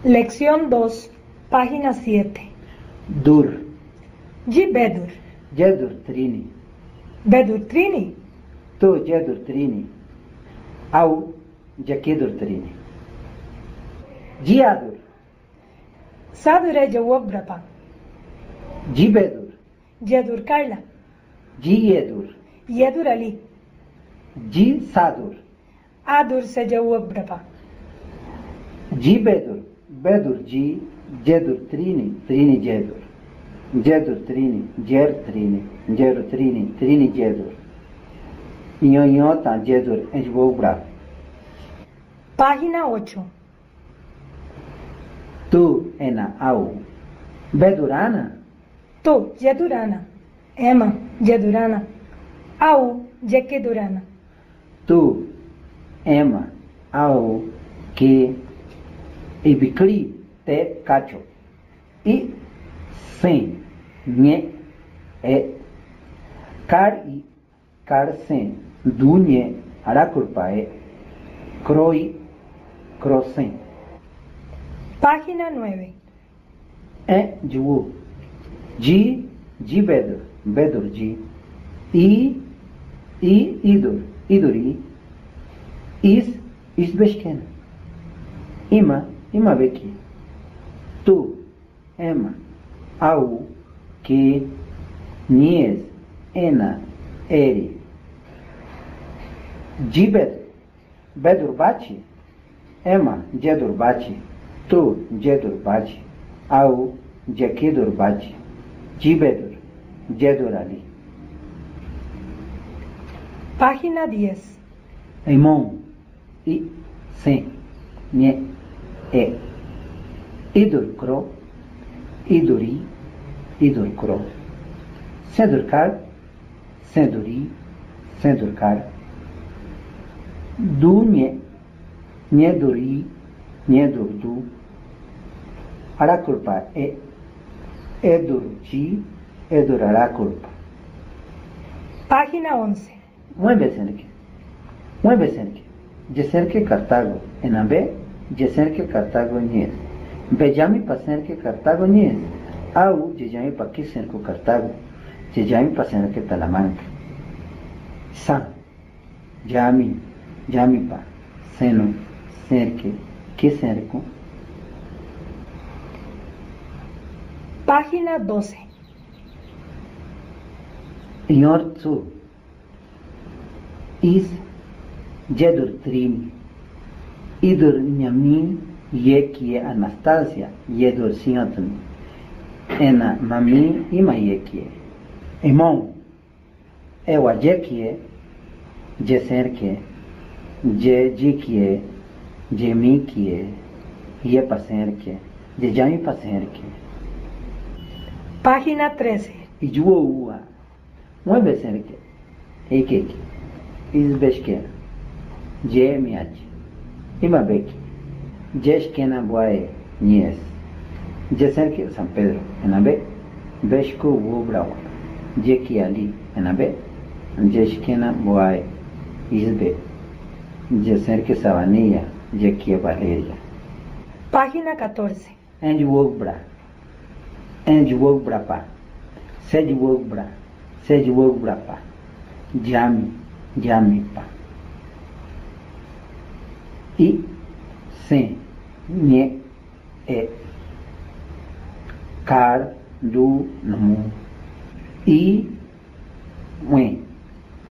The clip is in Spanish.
Lección 2, página 7. Dur, Ji bedur. jedur trini, Bedur trini. to jedur trini, au jakedur trini. Jiadur, Sadure cevap brapa. jibedur, Jedur Carla. jiyedur, Yedur Ali. ji sadur, Adur se cevap brapa. jibedur, bedur ji, jedur trini, trini jedur. Jedur trini, jer trini, jeru trini, trini jedur. Nho tan jedur enjbobra. Página 8. Tu ena au. Bedurana, To Jedurana. Emma Jedurana. Au Jekedurana. tu ema au que ibikli te cacho. I sem nye e car sem dunye arakurpae croi crosen. Página 9. Juo ji bedur ji i iduri is beshken ima beki tu ema au que nies ena eri jibet bedur bachi ema jedur bachi tu jedur bachi au jakedur bachi jibedur jedur ali. Página 10. Imon I sen nye e idur kro iduri idur kro sendur kar senduri sendur kar du nye duri nye dur du arakulpa edur ji edur arakulpa. Página 11. Mueve cerque. Yecerque Cartago. En Ambe, yecerque Cartago nies. Bejami pa cerque Cartago nies. Au, yeyami pa que cerco Cartago. Yeyami pa cerque Talamanca. San. Yami pa. Seno. Cerque. Que cerco. Página 12. Ior tu. Is jedur trini, idur nyami yekie Anastasia, jedur siotun, ena mami ima yekie, emon, ewa jekie, jeserke, jikie, jemikie, ye paserke, jami paserke. Página 13. Ijuo ua, mueve cerque, ekeke. Izbeshke, je miachi, ima beki, jeshkena boae nies, jeserke San Pedro, enabe, beshko wobrawa, jeki ali, enabe, jeshkena boae, izbe, jeserke Sabanilla, jeki Valeria. Página 14. Enjuobra pa, sejwobra pa, Jami pa. I sen nye e car du namu. I